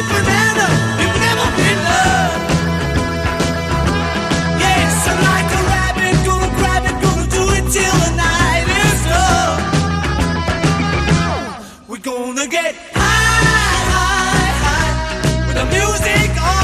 banana, you've never been loved. Yes, I'm like a rabbit, gonna grab it, gonna do it till the night is done. We're gonna get high, high, high with the music on.